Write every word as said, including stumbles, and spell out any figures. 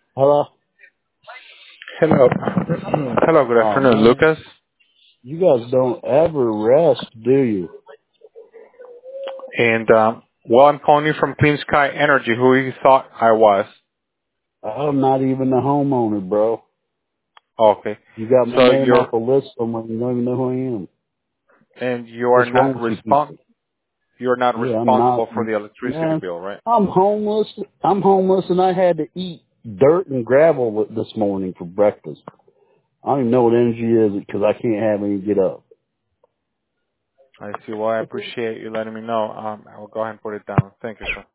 Hello? Hello. Hello, good Oh, afternoon, man. Lucas. You guys don't ever rest, do you? And, um, well, I'm calling you from Clean Sky Energy, who you thought I was. I'm not even the homeowner, bro. Okay. You got my So name you're, off the list somewhere. You don't even know who I am. and you are What's wrong not with you respon people? you're not Yeah, I'm responsible not. for the electricity Man, bill, right? I'm homeless. I'm homeless and I had to eat dirt and gravel with- this morning for breakfast. I don't even know what energy is because I can't have any get up. I see. Well, I appreciate you letting me know. Um, I will go ahead and put it down. Thank you, sir.